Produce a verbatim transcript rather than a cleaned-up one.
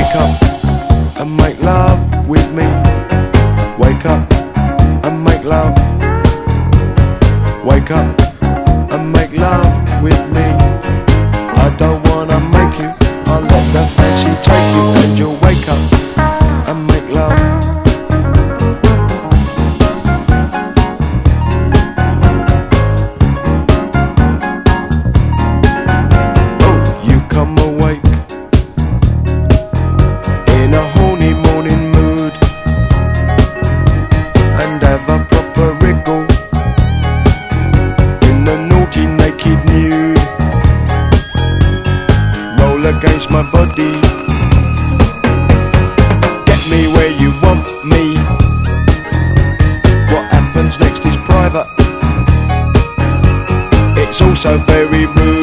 Wake up and make love with me. Wake up and make love. Wake up and make love with me. I don't wanna make you, I'll let the fancy take you, and you'll wake up and make love. Oh, you come awake in a horny morning mood and have a proper wriggle in the naughty naked nude. Roll against my body, get me where you want me. What happens next is private, it's also very rude.